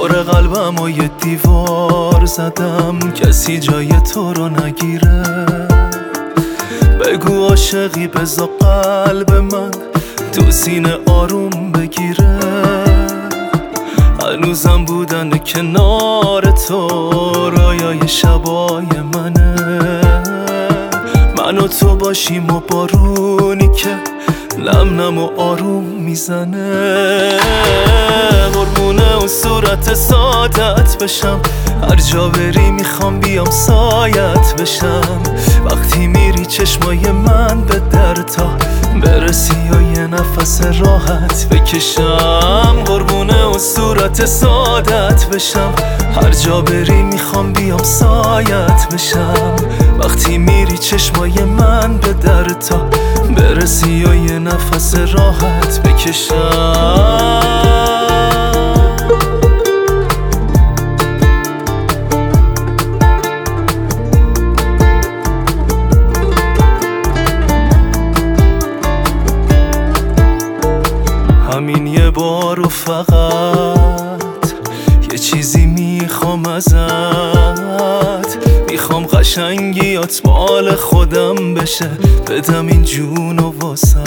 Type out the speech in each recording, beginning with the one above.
دور قلبم و یه دیوار زدم، کسی جای تو رو نگیره. بگو عاشقی بذار قلب من تو سینه آروم بگیره. هنوزم بودن کنار تو رایای شبای منه. من و تو باشیم و بارونی که لمنم و آروم میزنه. قربونه و صورت سادت بشم، هر جا بری میخوام بیام سایت بشم. وقتی میری چشمای من به در تا برسی و یه نفس راحت بکشم. قربونه و صورت سادت بشم، هر جا بری میخوام بیام سایت بشم. وقتی میری چشمای من به در تا برسی و یه نفس راحت بکشم. همین یه بار و فقط یه چیزی میخوام ازت. میخوام قشنگیات مال خودم بشه، بدم این جون و واسد.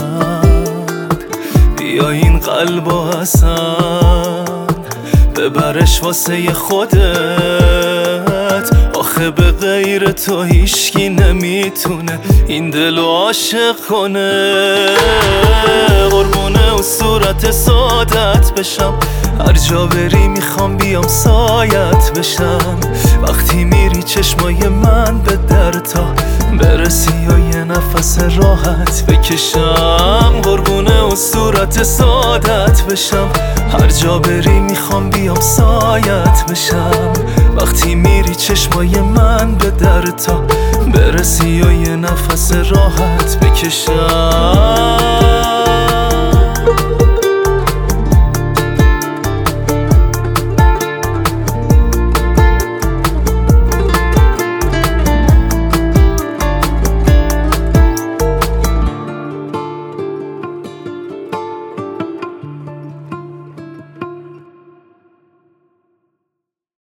بیا این قلب و حسن ببرش واسه خودت. آخه به غیر تو هیشکی نمیتونه این دل رو عاشق کنه. قربونه و صورت سادت بشم، هر جا بری میخوام بیام سایت بشم. وقتی میری چشمای من به در تا برسی و یه نفس راحت بکشم. قربونه و صورت سادت بشم، هر جا بری میخوام بیام سایت بشم. وقتی میری چشمای من به در تا برسی و یه نفس راحت بکشم.